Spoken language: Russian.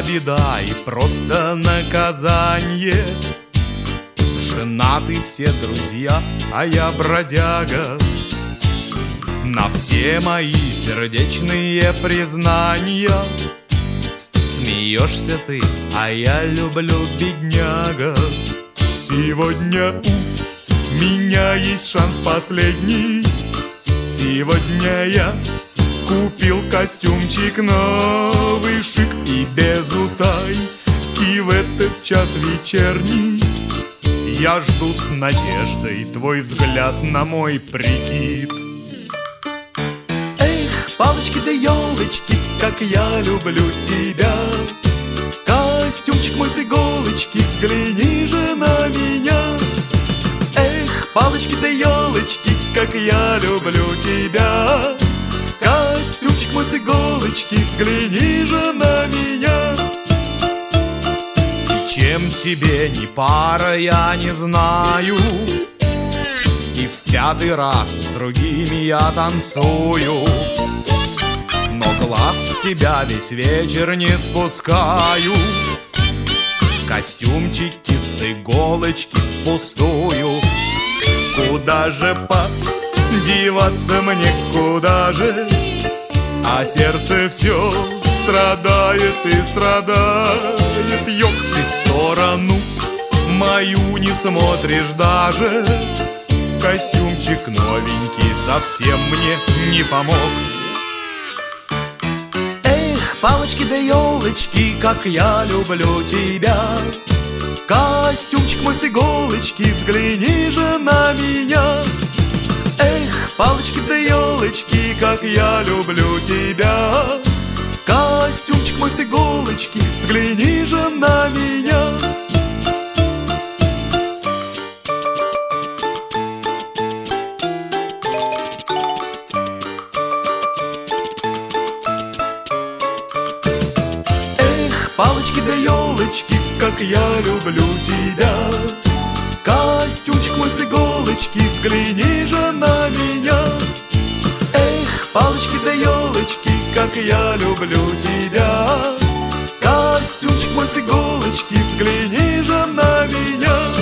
беда и просто наказание. Женаты все друзья, а я бродяга. На все мои сердечные признания смеешься ты, а я люблю, бедняга. Сегодня у меня есть шанс последний. Сегодня я купил костюмчик новый, шик и без утайки в этот час вечерний. Я жду с надеждой твой взгляд на мой прикид. Эх, палочки да елочки, как я люблю тебя. Костюмчик мой с иголочки, взгляни же на меня. Эх, палочки да елочки, как я люблю тебя. Костюмчик мой с иголочки, взгляни же на меня. И чем тебе не пара, я не знаю. И в пятый раз с другими я танцую, но глаз с тебя весь вечер не спускаю. В костюмчике с иголочки впустую. Куда же подеваться мне, куда же? А сердце все страдает и страдает. Ёк, ты в сторону мою не смотришь даже. Костюмчик новенький совсем мне не помог. Эх, палочки да елочки, как я люблю тебя. Костюмчик мой с иголочки, взгляни же на меня. Эх, палочки да елочки, как я люблю тебя. Костюмчик мой с иголочки, взгляни же на меня. Эх, палочки да елочки, как я люблю тебя. Костюмчик мой с иголочки, взгляни же на меня. Эх, палочки да елочки, как я люблю тебя. Костюмчик мой с иголочки, взгляни же на меня.